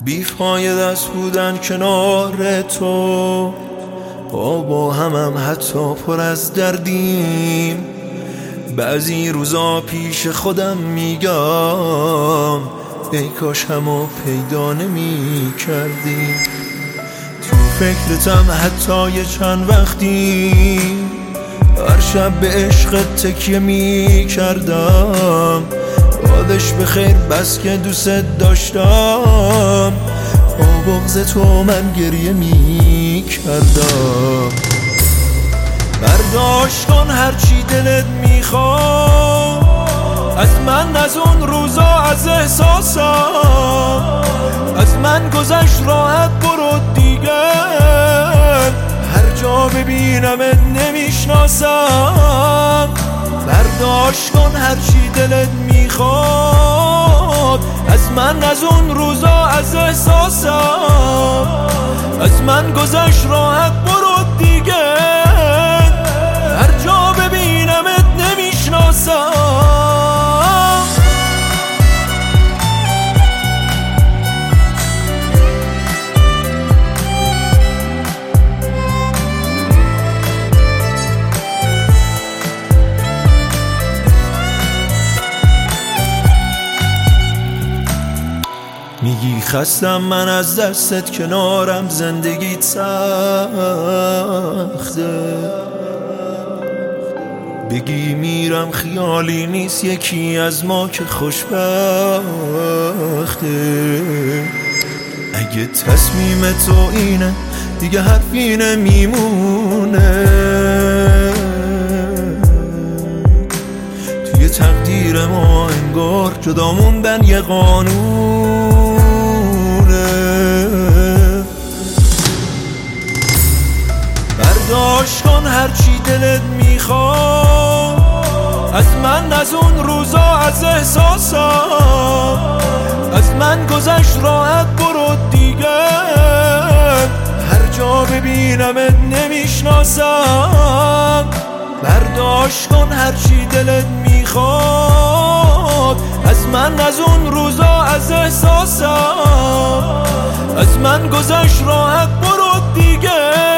بیفاید از بودن کنار تو، با همم حتی پر از دردیم. بعضی روزا پیش خودم میگم ای کاش همو پیدا نمی کردیم. تو فکرتم حتی یه چند وقتی، هر شب به عشق تکیه می کردم. یادش بخیر بس که دوست داشتم، با بغض تو من گریه می کردم. برداشت کن هرچی دلت میخواد از من، از اون روزا، از احساسم. از من گذشت راحت برو دیگه، هر جا ببینمت نمیشناسم. برداشت کن هرچی دلت میخواد از من، از اون روزا، از احساسم. از من گذشت راحت برو دیگه، هر جا ببینمت نمیشناسم. میگی خستم من از دستت، کنارم زندگیت سخته. بگی میرم خیالی نیست، یکی از ما که خوشبخته. اگه تصمیم تو اینه دیگه حرفی نمیمونه، توی تقدیر ما انگار جدا موندن یه قانونه. برداشت کن هرچی دلت میخواد از من، از اون روزا، از احساسم. از من گذشت راحت برو دیگه، هر جا ببینمت نمیشناسم. برداشت کن هرچی دلت میخواد از من، از اون روزا، از احساسم. از من گذشت راحت برو دیگه،